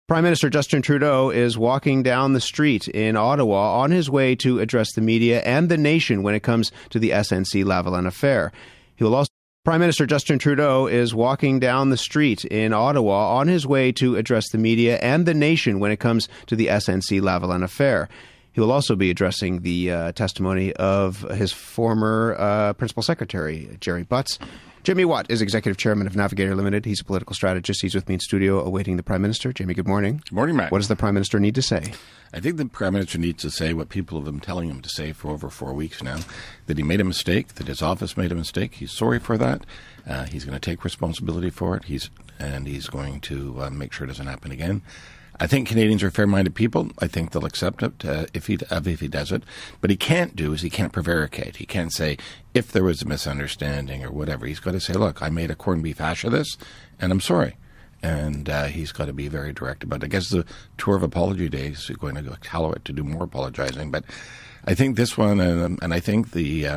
Prime Minister Justin Trudeau is walking down the street in Ottawa on his way to address the media and the nation when it comes to the SNC-Lavalin affair. Prime Minister Justin Trudeau is walking down the street in Ottawa on his way to address the media and the nation when it comes to the SNC-Lavalin affair. He will also be addressing the testimony of his former Principal Secretary, Gerry Butts. Jamie Watt is Executive Chairman of Navigator Limited. He's a political strategist. He's with me in studio awaiting the Prime Minister. Jamie, good morning. Good morning, Matt. What does the Prime Minister need to say? I think the Prime Minister needs to say what people have been telling him to say for over 4 weeks now, that he made a mistake, that his office made a mistake. He's sorry for that. He's going to take responsibility for it. He's going to make sure it doesn't happen again. I think Canadians are fair-minded people. I think they'll accept it if he does it. But he can't prevaricate. He can't say, if there was a misunderstanding or whatever. He's got to say, look, I made a corned beef hash of this, and I'm sorry. And he's got to be very direct about it. I guess the tour of apology days is going to go Hallowed to do more apologizing. But I think this one, and I think the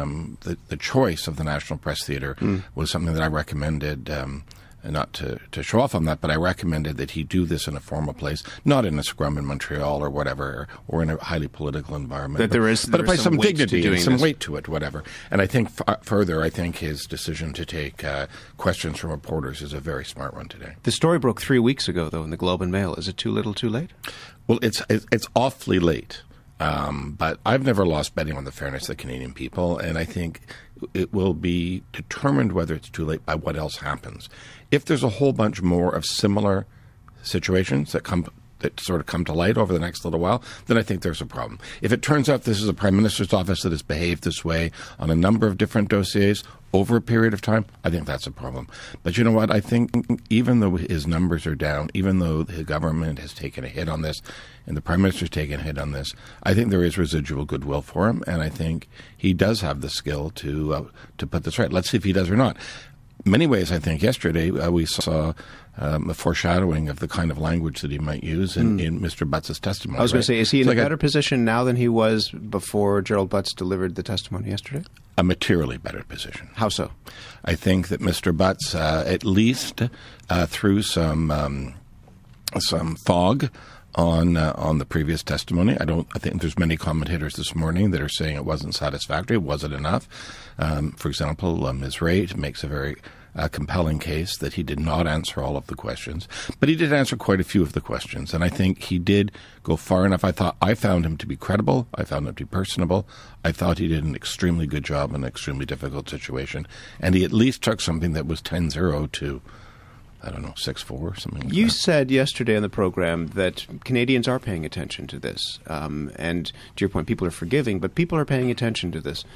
choice of the National Press Theatre was something that I recommended. Not to show off on that, but I recommended that he do this in a formal place, not in a scrum in Montreal or whatever, or in a highly political environment. But there is some dignity and some this. weight to it, whatever. And I think further, I think his decision to take questions from reporters is a very smart one today. The story broke 3 weeks ago, though, in the Globe and Mail. Is it too little, too late? Well, it's awfully late. But I've never lost betting on the fairness of the Canadian people, and I think it will be determined whether it's too late by what else happens. If there's a whole bunch more of similar situations that sort of come to light over the next little while, then I think there's a problem. If it turns out this is a Prime Minister's office that has behaved this way on a number of different dossiers over a period of time, I think that's a problem. But you know what? I think even though his numbers are down, even though the government has taken a hit on this, and the Prime Minister's taken a hit on this, I think there is residual goodwill for him, and I think he does have the skill to put this right. Let's see if he does or not. In many ways, I think yesterday we saw a foreshadowing of the kind of language that he might use in Mr. Butts' testimony. I was going to say, is he in a better position now than he was before Gerald Butts delivered the testimony yesterday? A materially better position. How so? I think that Mr. Butts, at least through some fog on the previous testimony. I think there's many commentators this morning that are saying it wasn't satisfactory. Was it enough? For example, Ms. Raitt makes a very compelling case that he did not answer all of the questions, but he did answer quite a few of the questions, and I think he did go far enough. I found him to be credible. I found him to be personable. I thought he did an extremely good job in an extremely difficult situation, and he at least took something that was 10-0 to, I don't know, 6-4 or something like that. You said yesterday on the program that Canadians are paying attention to this. And to your point, people are forgiving, but people are paying attention to this.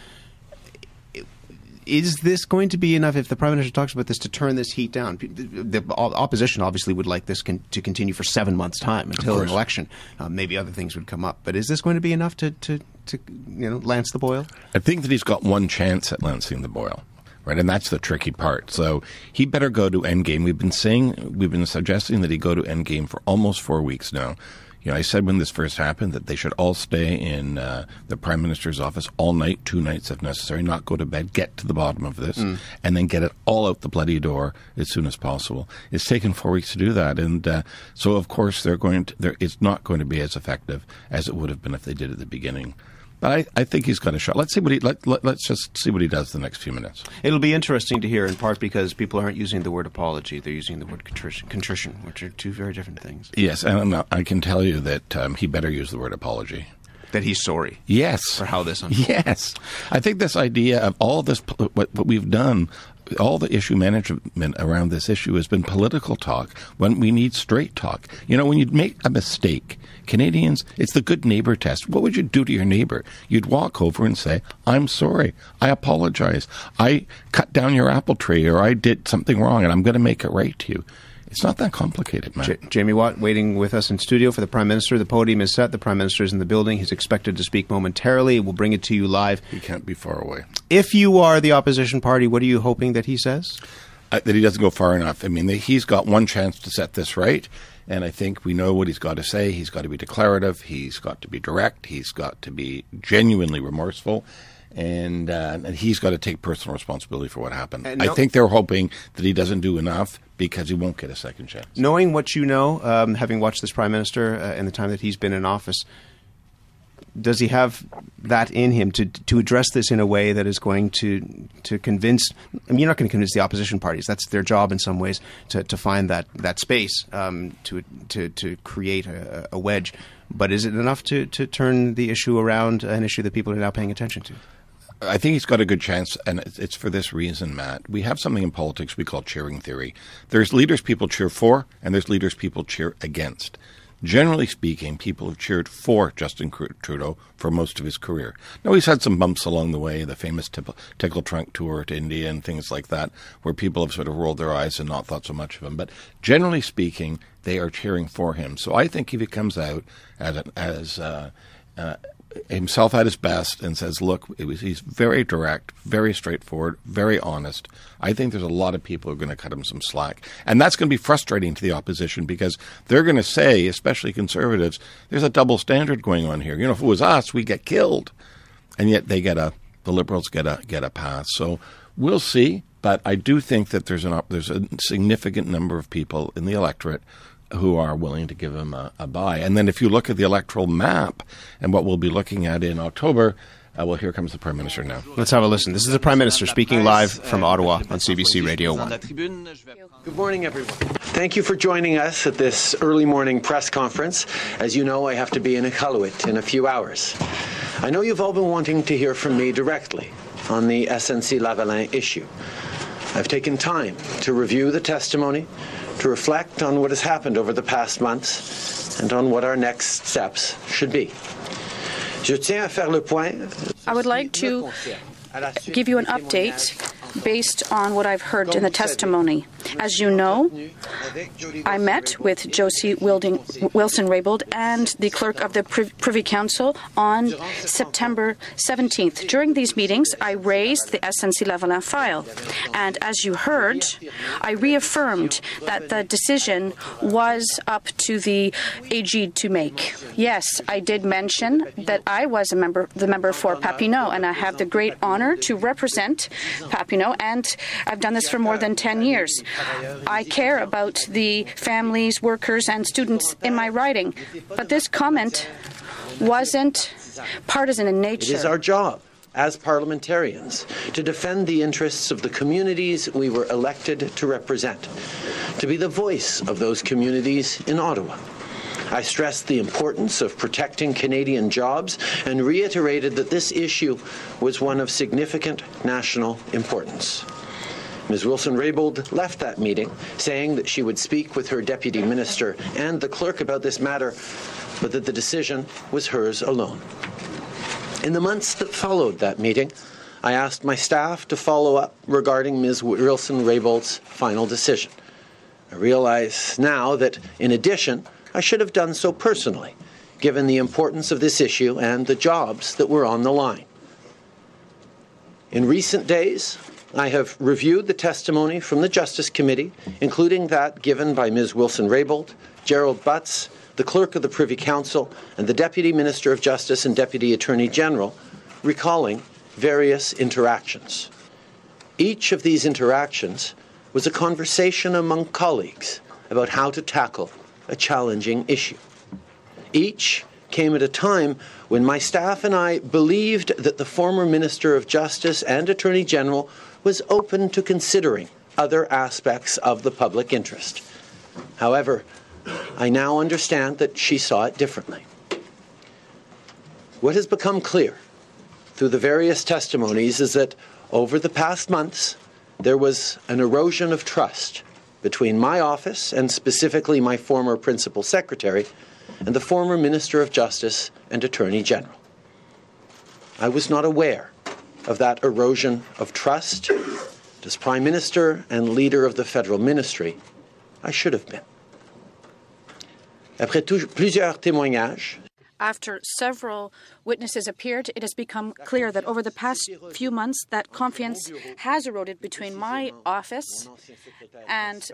Is this going to be enough, if the Prime Minister talks about this, to turn this heat down? The opposition obviously would like this to continue for 7 months' time until an election. Maybe other things would come up. But is this going to be enough to lance the boil? I think that he's got one chance at lancing the boil. Right, and that's the tricky part. So he better go to Endgame. We've been suggesting that he go to Endgame for almost 4 weeks now. You know, I said when this first happened that they should all stay in the Prime Minister's office all night, 2 nights if necessary, not go to bed, get to the bottom of this, and then get it all out the bloody door as soon as possible. It's taken 4 weeks to do that, and so of course it's not going to be as effective as it would have been if they did it at the beginning. But I think he's got a shot. Let's just see what he does the next few minutes. It'll be interesting to hear, in part because people aren't using the word apology; they're using the word contrition, which are two very different things. Yes, and I can tell you that he better use the word apology. That he's sorry. Yes, for how this unfolded. Yes, I think this idea of all this, what we've done. All the issue management around this issue has been political talk when we need straight talk. You know, when you make a mistake, Canadians, it's the good neighbor test. What would you do to your neighbor? You'd walk over and say, I'm sorry, I apologize, I cut down your apple tree, or I did something wrong and I'm going to make it right to you. It's not that complicated, man. Jamie Watt waiting with us in studio for the Prime Minister. The podium is set. The Prime Minister is in the building. He's expected to speak momentarily. We'll bring it to you live. He can't be far away. If you are the opposition party, what are you hoping that he says? That he doesn't go far enough. I mean, he's got one chance to set this right, and I think we know what he's got to say. He's got to be declarative. He's got to be direct. He's got to be genuinely remorseful. And he's got to take personal responsibility for what happened. I think they're hoping that he doesn't do enough because he won't get a second chance. Knowing what you know, having watched this Prime Minister in the time that he's been in office, does he have that in him to address this in a way that is going to convince? I mean, you're not going to convince the opposition parties. That's their job in some ways to find that space to create a wedge. But is it enough to turn the issue around, an issue that people are now paying attention to? I think he's got a good chance, and it's for this reason, Matt. We have something in politics we call cheering theory. There's leaders people cheer for, and there's leaders people cheer against. Generally speaking, people have cheered for Justin Trudeau for most of his career. Now, he's had some bumps along the way, the famous Tickle Trunk tour to India and things like that, where people have sort of rolled their eyes and not thought so much of him. But generally speaking, they are cheering for him. So I think if he comes out as himself at his best and says, look, he's very direct, very straightforward, very honest, I think there's a lot of people who are going to cut him some slack. And that's going to be frustrating to the opposition because they're going to say, especially Conservatives, there's a double standard going on here. You know, if it was us, we get killed. And yet the Liberals get a pass. So we'll see. But I do think that there's a significant number of people in the electorate who are willing to give him a buy. And then if you look at the electoral map and what we'll be looking at in October, well, here comes the Prime Minister now. Let's have a listen. This is the Prime Minister speaking live from Ottawa on CBC Radio 1. Good morning, everyone. Thank you for joining us at this early morning press conference. As you know, I have to be in Iqaluit in a few hours. I know you've all been wanting to hear from me directly on the SNC-Lavalin issue. I've taken time to review the testimony, to reflect on what has happened over the past months and on what our next steps should be. I would like to give you an update based on what I've heard in the testimony. As you know, I met with Josie Wilson-Raybould and the clerk of the Privy Council on September 17th. During these meetings, I raised the SNC-Lavalin file. And as you heard, I reaffirmed that the decision was up to the AG to make. Yes, I did mention that I was the member for Papineau, and I have the great honor to represent Papineau, and I've done this for more than 10 years. I care about the families, workers, and students in my riding, but this comment wasn't partisan in nature. It is our job as parliamentarians to defend the interests of the communities we were elected to represent, to be the voice of those communities in Ottawa. I stressed the importance of protecting Canadian jobs and reiterated that this issue was one of significant national importance. Ms. Wilson-Raybould left that meeting saying that she would speak with her deputy minister and the clerk about this matter, but that the decision was hers alone. In the months that followed that meeting, I asked my staff to follow up regarding Ms. Wilson-Raybould's final decision. I realize now that, in addition, I should have done so personally, given the importance of this issue and the jobs that were on the line. In recent days, I have reviewed the testimony from the Justice Committee, including that given by Ms. Wilson-Raybould, Gerald Butts, the Clerk of the Privy Council, and the Deputy Minister of Justice and Deputy Attorney General, recalling various interactions. Each of these interactions was a conversation among colleagues about how to tackle a challenging issue. Each came at a time when my staff and I believed that the former Minister of Justice and Attorney General was open to considering other aspects of the public interest. However, I now understand that she saw it differently. What has become clear through the various testimonies is that over the past months, there was an erosion of trust between my office, and specifically my former Principal Secretary, and the former Minister of Justice and Attorney General. I was not aware of that erosion of trust. As Prime Minister and leader of the Federal Ministry, I should have been. Après plusieurs témoignages, After several witnesses appeared, it has become clear that over the past few months that confiance has eroded between my office and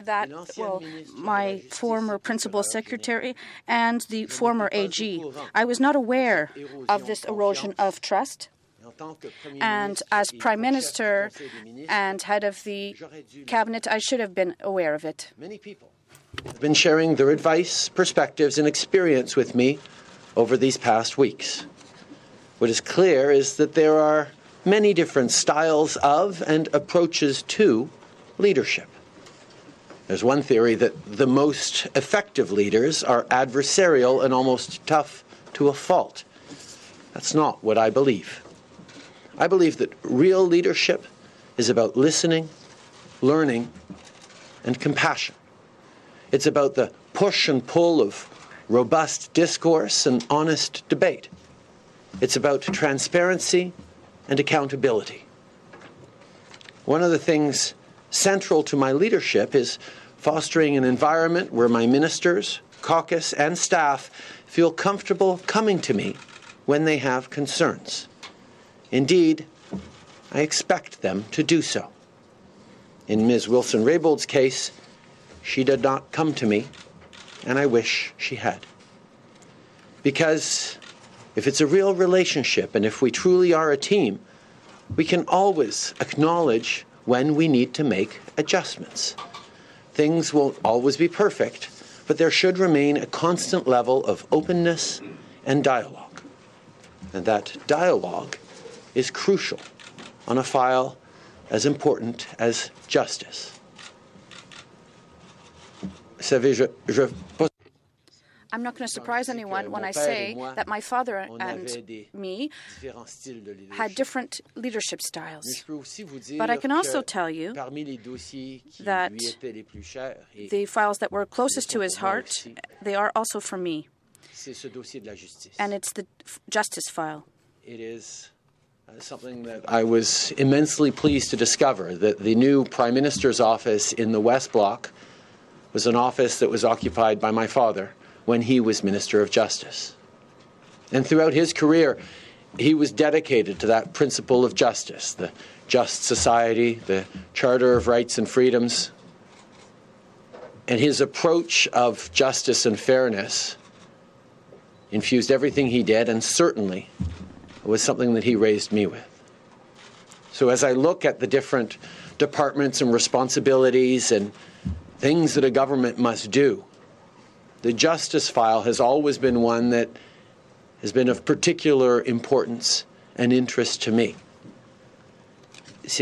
my former Principal Secretary and the former AG. I was not aware of this erosion of trust. And as Prime Minister and head of the cabinet, I should have been aware of it. Many people have been sharing their advice, perspectives, and experience with me over these past weeks. What is clear is that there are many different styles of and approaches to leadership. There's one theory that the most effective leaders are adversarial and almost tough to a fault. That's not what I believe. I believe that real leadership is about listening, learning, and compassion. It's about the push and pull of robust discourse and honest debate. It's about transparency and accountability. One of the things central to my leadership is fostering an environment where my ministers, caucus, and staff feel comfortable coming to me when they have concerns. Indeed, I expect them to do so. In Ms. Wilson-Raybould's case, she did not come to me, and I wish she had. Because if it's a real relationship and if we truly are a team, we can always acknowledge when we need to make adjustments. Things won't always be perfect, but there should remain a constant level of openness and dialogue. And that dialogue is crucial on a file as important as justice. I'm not going to surprise anyone when I say that my father and me had different leadership styles. But I can also tell you that the files that were closest to his heart, they are also for me. And it's the justice file. It is something that I was immensely pleased to discover, that the new Prime Minister's office in the West Block was an office that was occupied by my father when he was Minister of Justice. And throughout his career, he was dedicated to that principle of justice, the just society, the Charter of Rights and Freedoms. And his approach of justice and fairness infused everything he did, and certainly was something that he raised me with. So as I look at the different departments and responsibilities and things that a government must do, the justice file has always been one that has been of particular importance and interest to me. This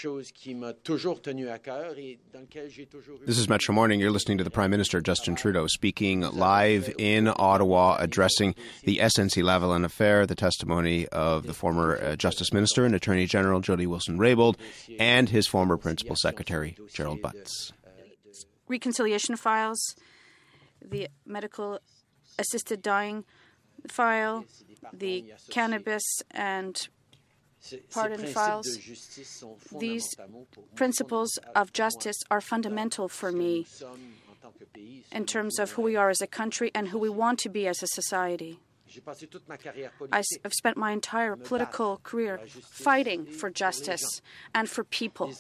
is Metro Morning. You're listening to the Prime Minister, Justin Trudeau, speaking live in Ottawa, addressing the SNC-Lavalin affair, the testimony of the former Justice Minister and Attorney General Jody Wilson-Raybould and his former Principal Secretary, Gerald Butts. Reconciliation files, the medical assisted dying file, the cannabis and pardon files. These principles of justice are fundamental for me in terms of who we are as a country and who we want to be as a society. I've spent my entire political career fighting for justice and for people.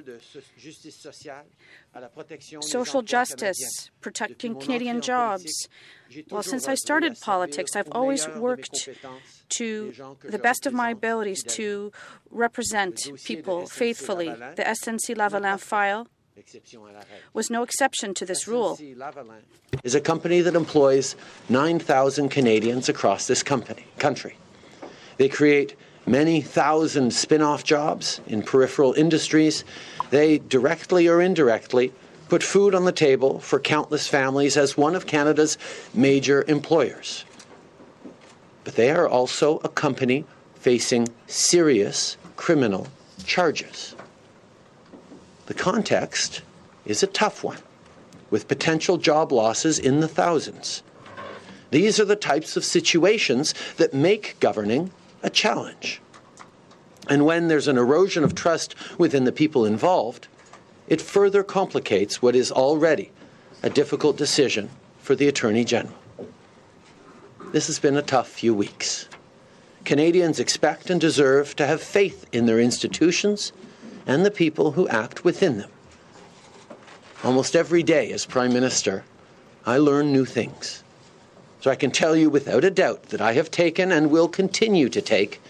Social justice, protecting Canadian jobs. Well, since I started politics, I've always worked to the best of my abilities to represent people faithfully. The SNC-Lavalin file was no exception to this rule. Is a company that employs 9,000 Canadians across this country. They create many thousand spin-off jobs in peripheral industries. They directly or indirectly put food on the table for countless families as one of Canada's major employers. But they are also a company facing serious criminal charges. The context is a tough one, with potential job losses in the thousands. These are the types of situations that make governing a challenge. And when there's an erosion of trust within the people involved, it further complicates what is already a difficult decision for the Attorney General. This has been a tough few weeks. Canadians expect and deserve to have faith in their institutions and the people who act within them. Almost every day as Prime Minister, I learn new things. So I can tell you without a doubt that I have taken and will continue to take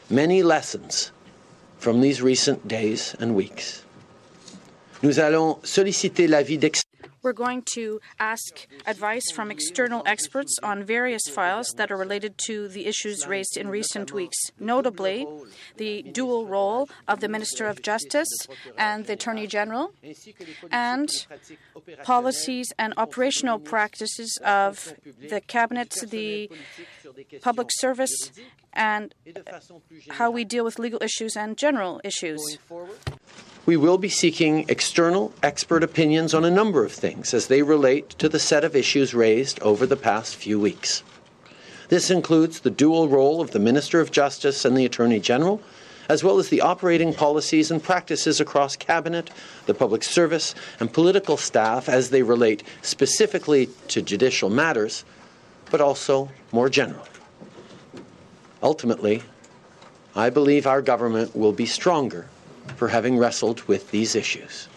many lessons from these recent days and weeks. Nous allons solliciter l'avis d'experts. We're going to ask advice from external experts on various files that are related to the issues raised in recent weeks, notably the dual role of the Minister of Justice and the Attorney General, and policies and operational practices of the Cabinet, the public service, and how we deal with legal issues and general issues. We will be seeking external expert opinions on a number of things as they relate to the set of issues raised over the past few weeks. This includes the dual role of the Minister of Justice and the Attorney General, as well as the operating policies and practices across Cabinet, the public service, and political staff as they relate specifically to judicial matters, but also more generally. Ultimately, I believe our government will be stronger for having wrestled with these issues.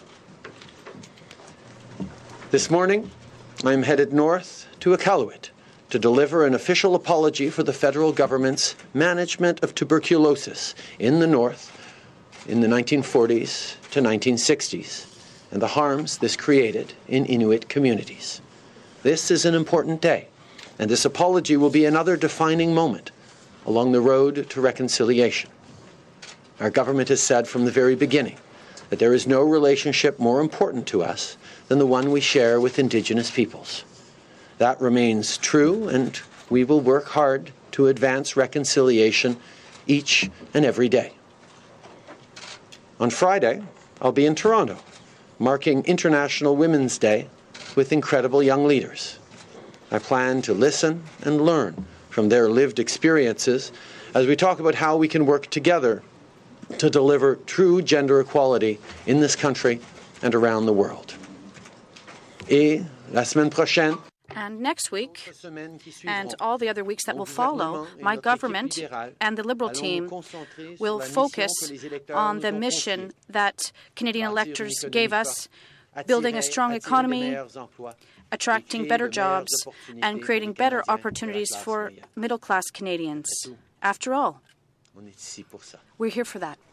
This morning, I'm headed north to Iqaluit to deliver an official apology for the federal government's management of tuberculosis in the north in the 1940s to 1960s and the harms this created in Inuit communities. This is an important day, and this apology will be another defining moment along the road to reconciliation. Our government has said from the very beginning that there is no relationship more important to us than the one we share with Indigenous peoples. That remains true, and we will work hard to advance reconciliation each and every day. On Friday, I'll be in Toronto, marking International Women's Day with incredible young leaders. I plan to listen and learn from their lived experiences as we talk about how we can work together to deliver true gender equality in this country and around the world. Et la semaine prochaine, and next week, and all the other weeks that will follow, my government and the Liberal team will focus on the mission that Canadian electors gave us, building a strong economy, attracting better jobs, and creating better opportunities for middle-class Canadians. After all, we're here for that.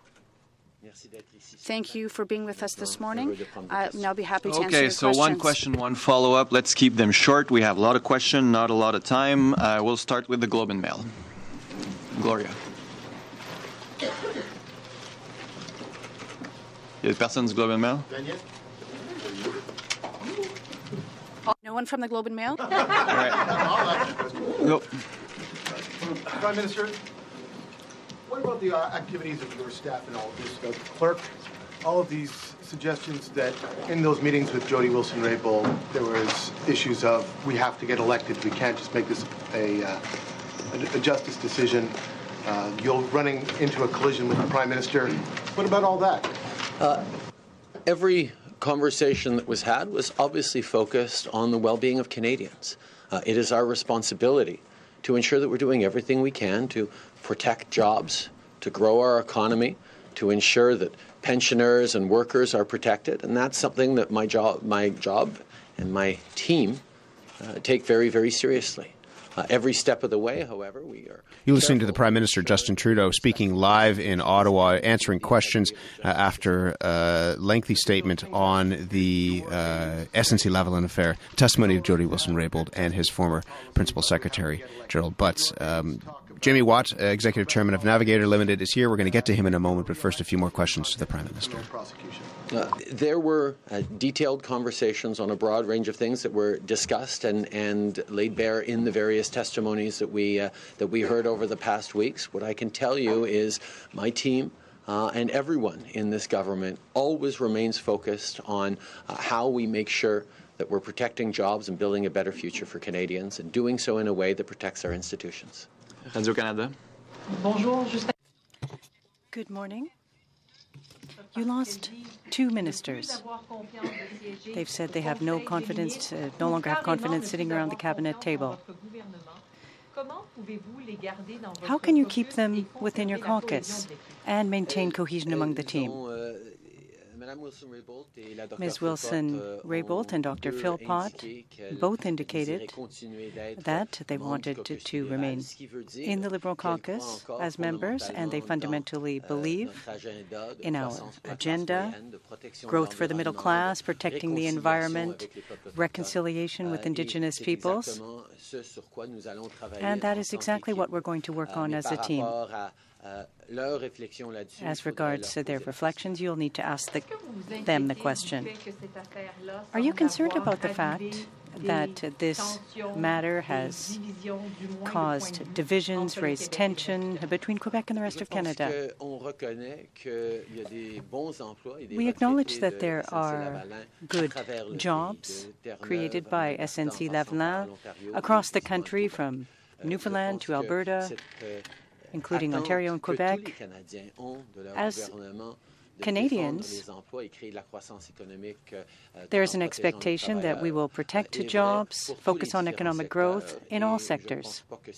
Thank you for being with us this morning. I'll now be happy to answer your questions. Okay, so one question, one follow-up. Let's keep them short. We have a lot of questions, not a lot of time. We'll start with the Globe and Mail. Gloria. Il y a personne du Globe and Mail? No one from the Globe and Mail? No. Prime Minister, what about the activities of your staff and all of this? The clerk, all of these suggestions that in those meetings with Jody Wilson-Raybould, there was issues of we have to get elected. We can't just make this a justice decision. You're running into a collision with the Prime Minister. What about all that? Every conversation that was had was obviously focused on the well-being of Canadians. It is our responsibility to ensure that we're doing everything we can to protect jobs, to grow our economy, to ensure that pensioners and workers are protected. And that's something that my job and my team take very, very seriously. Every step of the way, however, we are... You're listening to the Prime Minister, Justin Trudeau, speaking live in Ottawa, answering questions after a lengthy statement on the SNC-Lavalin affair, testimony of Jody Wilson-Raybould and his former Principal Secretary, Gerald Butts. Jamie Watt, Executive Chairman of Navigator Limited, is here. We're going to get to him in a moment, but first a few more questions to the Prime Minister. There were detailed conversations on a broad range of things that were discussed and laid bare in the various testimonies that we heard over the past weeks. What I can tell you is my team and everyone in this government always remains focused on how we make sure that we're protecting jobs and building a better future for Canadians, and doing so in a way that protects our institutions. Radio-Canada. Good morning. You lost two ministers. They've said they have no confidence, no longer have confidence sitting around the cabinet table. How can you keep them within your caucus and maintain cohesion among the team? Ms. Wilson-Raybould and Dr. Philpott both indicated that they wanted to remain in the Liberal caucus as members, and they fundamentally believe in our agenda, growth for the middle class, protecting the environment, reconciliation with Indigenous peoples. And that is exactly what we're going to work on as a team. As regards to their reflections, you'll need to ask them the question. Are you concerned about the fact that this matter has caused divisions, raised tension between Quebec and the rest of Canada? We acknowledge that there are good jobs created by SNC-Lavalin across the country, from Newfoundland to Alberta, including Ontario and Quebec. As Canadians, there is an expectation that we will protect jobs, focus on economic growth in all sectors.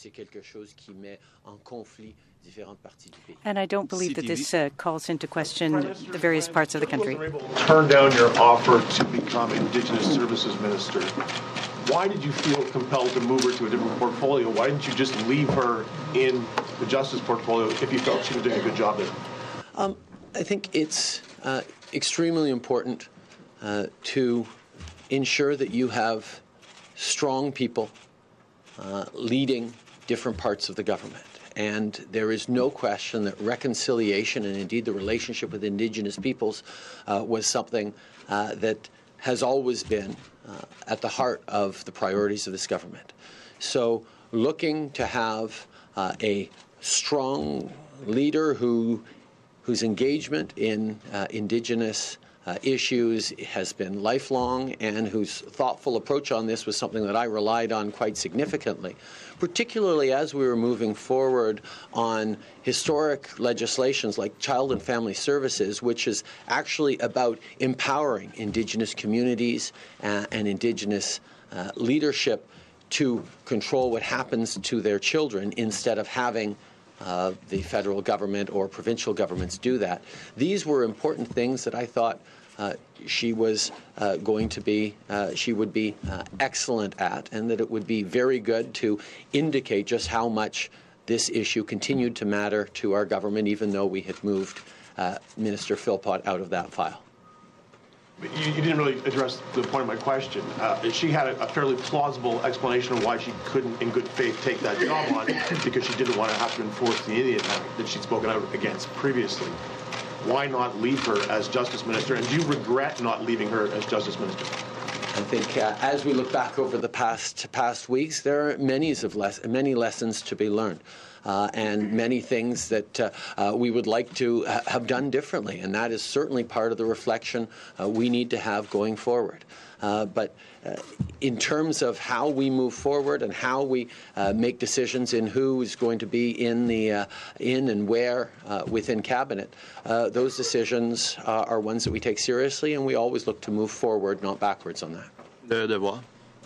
And I don't believe that this calls into question the various parts of the country. Turn down your offer to become Indigenous Services Minister. Why did you feel compelled to move her to a different portfolio? Why didn't you just leave her in the Justice portfolio if you felt she was doing a good job there? I think it's extremely important to ensure that you have strong people leading different parts of the government. And there is no question that reconciliation and indeed the relationship with Indigenous peoples was something that has always been at the heart of the priorities of this government. So looking to have a strong leader whose engagement in Indigenous issues has been lifelong and whose thoughtful approach on this was something that I relied on quite significantly, particularly as we were moving forward on historic legislations like Child and Family Services, which is actually about empowering Indigenous communities and Indigenous leadership to control what happens to their children instead of having the federal government or provincial governments do that. These were important things that I thought she was she would be excellent at, and that it would be very good to indicate just how much this issue continued to matter to our government, even though we had moved Minister Philpott out of that file. You didn't really address the point of my question. She had a fairly plausible explanation of why she couldn't, in good faith, take that job on, because she didn't want to have to enforce the Indian Act that she'd spoken out against previously. Why not leave her as Justice Minister? And do you regret not leaving her as Justice Minister? I think as we look back over the past weeks, there are many lessons to be learned. And many things that we would like to have done differently. And that is certainly part of the reflection we need to have going forward. But in terms of how we move forward and how we make decisions in who is going to be in and where within Cabinet, those decisions are ones that we take seriously, and we always look to move forward, not backwards on that. Le Devoir.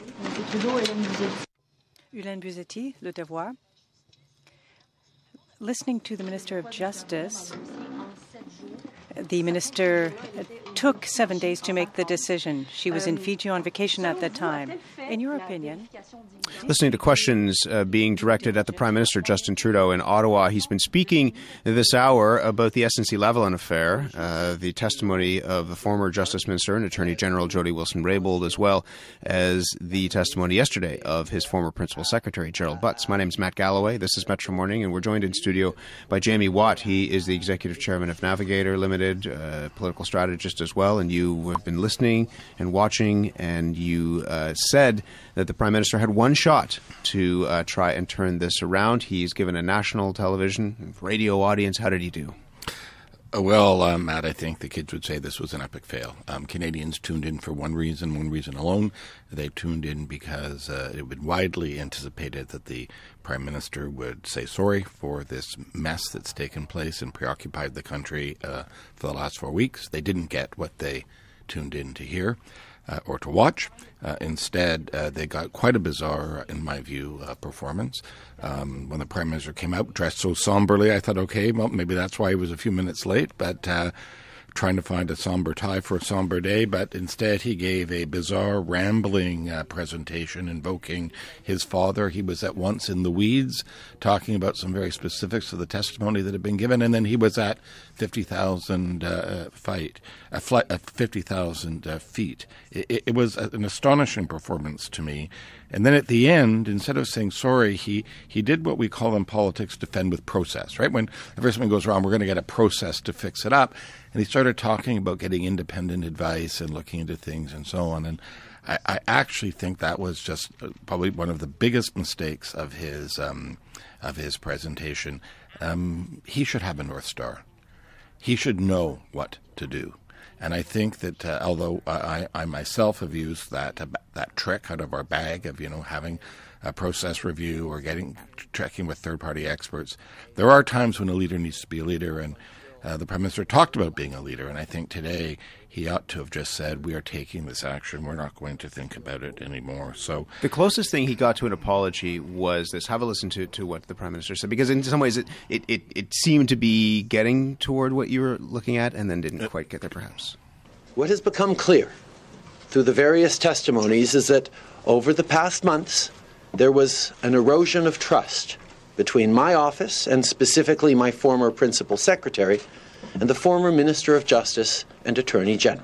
Hélène Buzzetti, Le Devoir. Listening to the Minister of Justice, the minister took 7 days to make the decision. She was in Fiji on vacation at the time. In your opinion? Listening to questions being directed at the Prime Minister, Justin Trudeau, in Ottawa, he's been speaking this hour about the SNC-Lavalin affair, the testimony of the former Justice Minister and Attorney General Jody Wilson-Raybould, as well as the testimony yesterday of his former Principal Secretary, Gerald Butts. My name is Matt Galloway. This is Metro Morning, and we're joined in studio by Jamie Watt. He is the Executive Chairman of Navigator Limited, political strategist as well, and you have been listening and watching, and you said that the Prime Minister had one shot to try and turn this around. He's given a national television, radio audience. How did he do? Well, Matt, I think the kids would say this was an epic fail. Canadians tuned in for one reason alone. They tuned in because it had been widely anticipated that the Prime Minister would say sorry for this mess that's taken place and preoccupied the country for the last 4 weeks. They didn't get what they tuned in to hear or to watch. Instead, they got quite a bizarre, in my view, performance. When the Prime Minister came out dressed so somberly, I thought, okay, well, maybe that's why he was a few minutes late. But trying to find a somber tie for a somber day, but instead he gave a bizarre, rambling presentation invoking his father. He was at once in the weeds, talking about some very specifics of the testimony that had been given, and then he was at 50,000 feet. It was an astonishing performance to me. And then at the end, instead of saying sorry, he did what we call in politics defend with process, right? Whenever something goes wrong, we're going to get a process to fix it up. And he started talking about getting independent advice and looking into things and so on. And I actually think that was just probably one of the biggest mistakes of his presentation. He should have a North Star. He should know what to do. And I think that although I myself have used that trick out of our bag of having a process review or checking with third-party experts, there are times when a leader needs to be a leader, and the Prime Minister talked about being a leader, and I think today he ought to have just said, we are taking this action, we're not going to think about it anymore. So the closest thing he got to an apology was this. Have a listen to what the Prime Minister said, because in some ways it seemed to be getting toward what you were looking at and then didn't quite get there perhaps. What has become clear through the various testimonies is that over the past months, there was an erosion of trust between my office, and specifically my former Principal Secretary, and the former Minister of Justice and Attorney General.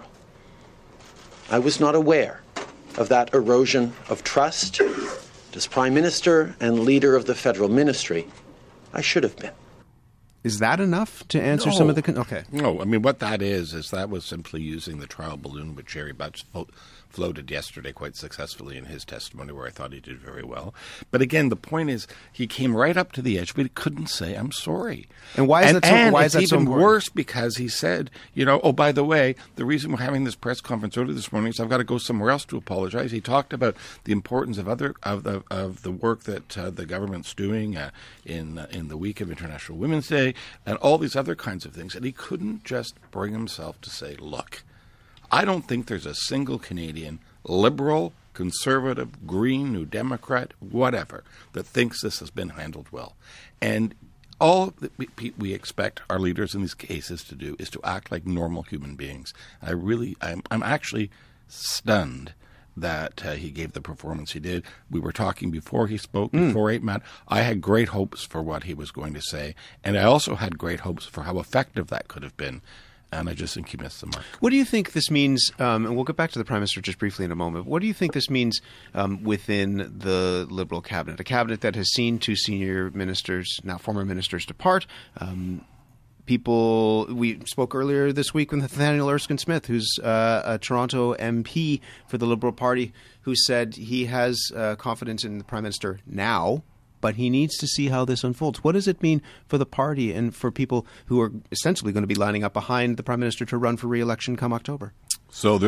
I was not aware of that erosion of trust. As Prime Minister and leader of the federal ministry, I should have been. Is that enough to answer some of the... Okay. No, I mean, what that is that was simply using the trial balloon which Gerry Butts floated yesterday quite successfully in his testimony, where I thought he did very well. But again, the point is he came right up to the edge, but he couldn't say, I'm sorry. And why is that so important? And it's even worse because he said, oh, by the way, the reason we're having this press conference early this morning is I've got to go somewhere else to apologize. He talked about the importance of the work that the government's doing in the week of International Women's Day and all these other kinds of things. And he couldn't just bring himself to say, look, I don't think there's a single Canadian, liberal, conservative, green, New Democrat, whatever, that thinks this has been handled well. And all that we expect our leaders in these cases to do is to act like normal human beings. I'm actually stunned that he gave the performance he did. We were talking before he spoke, before 8 Matt. I had great hopes for what he was going to say, and I also had great hopes for how effective that could have been. And I just think he missed the mark. What do you think this means, and we'll get back to the Prime Minister just briefly in a moment, what do you think this means within the Liberal cabinet, a cabinet that has seen two senior ministers, now former ministers, depart? We spoke earlier this week with Nathaniel Erskine-Smith, who's a Toronto MP for the Liberal Party, who said he has confidence in the Prime Minister now, but he needs to see how this unfolds. What does it mean for the party and for people who are essentially going to be lining up behind the Prime Minister to run for re-election come October? So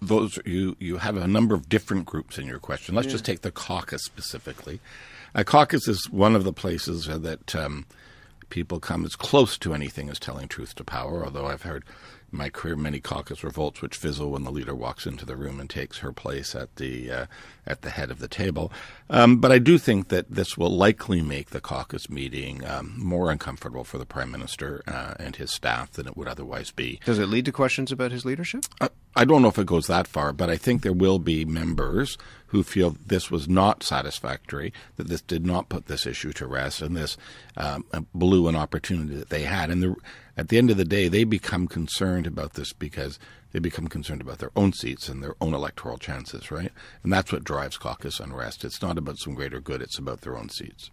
you have a number of different groups in your question. Let's just take the caucus specifically. A caucus is one of the places that people come as close to anything as telling truth to power, although I've heard in my career many caucus revolts which fizzle when the leader walks into the room and takes her place at the head of the table. But I do think that this will likely make the caucus meeting more uncomfortable for the Prime Minister and his staff than it would otherwise be. Does it lead to questions about his leadership? I don't know if it goes that far, but I think there will be members who feel this was not satisfactory, that this did not put this issue to rest, and this blew an opportunity that they had. And at the end of the day, they become concerned about this because they become concerned about their own seats and their own electoral chances, right? And that's what drives caucus unrest. It's not about some greater good. It's about their own seats.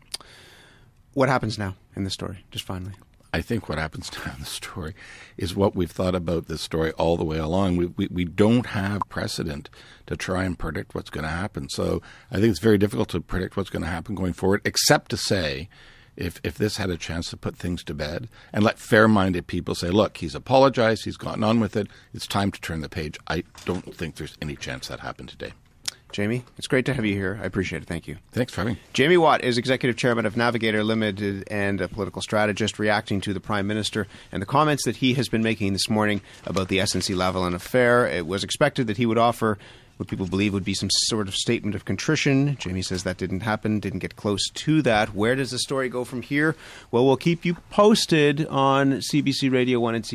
What happens now in the story, just finally? I think what happens now in the story is what we've thought about this story all the way along. We don't have precedent to try and predict what's going to happen. So I think it's very difficult to predict what's going to happen going forward, except to say if this had a chance to put things to bed and let fair-minded people say, look, he's apologized, he's gotten on with it, it's time to turn the page. I don't think there's any chance that happened today. Jamie, it's great to have you here. I appreciate it. Thank you. Thanks for having me. Jamie Watt is Executive Chairman of Navigator Limited and a political strategist, reacting to the Prime Minister and the comments that he has been making this morning about the SNC-Lavalin affair. It was expected that he would offer what people believe would be some sort of statement of contrition. Jamie says that didn't happen, didn't get close to that. Where does the story go from here? Well, we'll keep you posted on CBC Radio 1 and